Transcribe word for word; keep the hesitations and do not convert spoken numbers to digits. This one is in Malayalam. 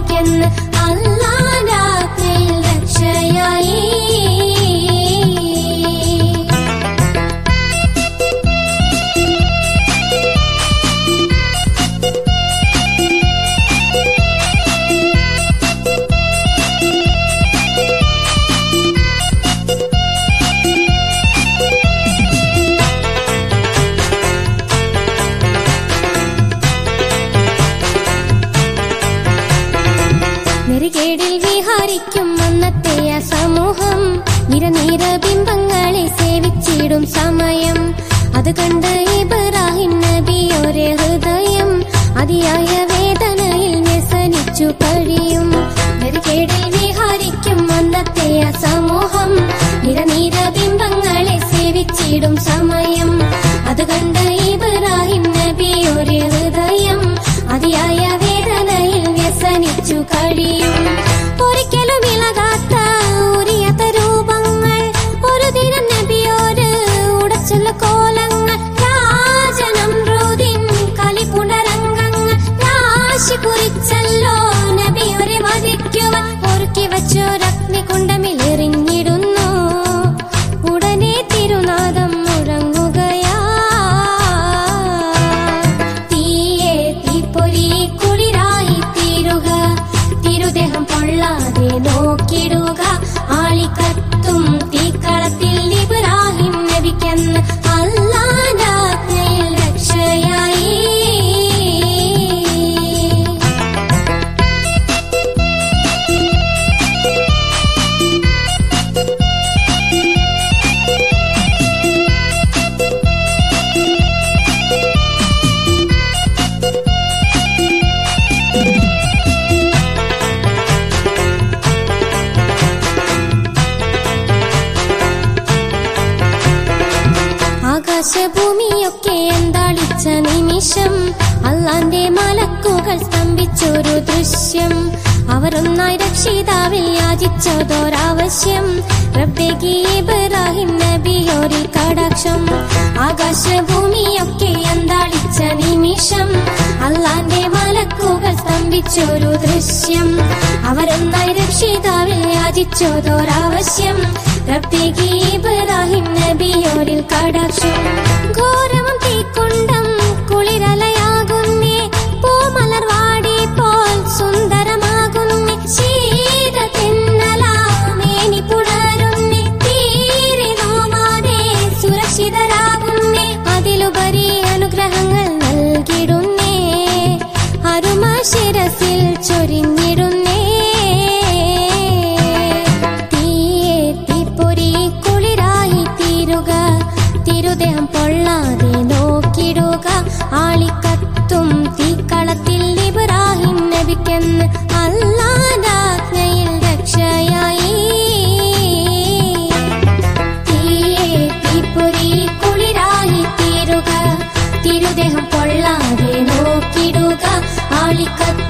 നബിക്കെന്ന് അല്ലാഹുവിന്റെ ആജ്ഞയിൽ രക്ഷയായി. നെറുകേടിൽ വിഹാരിക്കും അന്നത്തെ ആ സമൂഹം നിരനിര ബിംബങ്ങളെ സേവിച്ചിടും സമയം. അത് കണ്ട് ഇബ്രാഹിം നബിയോരെ ഹൃദയം അതിയായ വേദനയിൽ വ്യസനിച്ചു കഴിയും. നെറുകേടിൽ വിഹാരിക്കും അന്നത്തെ ആ സമൂഹം നിരനിര ബിംബങ്ങളെ സേവിച്ചിടും സമയം. അത് കണ്ട് ഇബ്രാഹിം നബിയോരെ ഹൃദയം അതിയായ വേദനയിൽ വ്യസനിച്ചു കഴിയും. ഒരിക്കലും ഇളകാത്ത ഉരിയാത്ത രൂപങ്ങൾ ഒരു ദിനം നബിയോര് ഉടച്ചുള്ള കോലങ്ങൾ രാജനമ്രൂദിൻ കലിപുണരംഗങ്ങൾ രാശി കുറിച്ചല്ലോ നബിയോരെ വധിക്കുവാൻ ഒരുക്കി വച്ചൊരഗ്നികുണ്ഡമിലെറിഞ്ഞിടുന്നു. ഉടനെ തിരുനാദം മുഴങ്ങുകയാ തീയെ തീപ്പൊരി കുളിരായി തീരുക തിരുദേഹം പൊള്ളാതെ നോക്കിടുക ആളിക്കത്തും തീക്കളത്തിൽ ഇബ്രാഹിം നബിക്കെന്ന് അല്ലാഹുവിന്റെ ആജ്ഞയിൽ രക്ഷയായി. ആകാശഭൂമിയൊക്കെ എന്താളിച്ച നിമിഷം അല്ലാന്റെ മലക്കുകൾ സ്തംഭിച്ചൊരു ദൃശ്യം. അവരൊന്നായി രക്ഷിതാവിൽ യാചിച്ചതോരാവശ്യം റബ്ബേകി ഇബ്രാഹിം നബിയോരിൽ കടാക്ഷം. ആകാശഭൂമിയൊക്കെ എന്താളിച്ച നിമിഷം അല്ലാന്റെ മലക്കുകൾ സ്തംഭിച്ചൊരു ദൃശ്യം. അവരൊന്നായി രക്ഷിതാവിൽ യാചിച്ചതോരാവശ്യം റബ്ബേകി ഇബ്രാഹിം നബിയോരിൽ കടാക്ഷം. ഘോരവും തീക്കുണ്ടം കുളിരലയാകുന്നേ പൂമലർവാടി പോൽ സുന്ദരമാകുന്നേ ശീത തെന്നലാമേനി പുണരുന്നേ തീരെ നോമാതെ സുരക്ഷിതരാകുന്നേ അതിലുപരി അനുഗ്രഹങ്ങൾ നൽകിടുന്നേ അരുമ ശിരസിൽ ചൊരിഞ്ഞിടുന്നേ. തീയെ തീപ്പൊരി കുളിരായി തീരുക തിരുദേഹം പൊള്ളാതെ നോക്കിടുക ആളിക്കത്തും തീക്കളത്തിൽ ഇബ്രാഹിം നബിക്കെന്ന് അല്ലാഹുവിന്റെ ആജ്ഞയിൽ രക്ഷയായി. തീയെ തീപ്പൊരി കുളിരായി തീരുക തിരുദേഹം പൊള്ളാതെ നോക്കിടുക ആളിക്കത്തും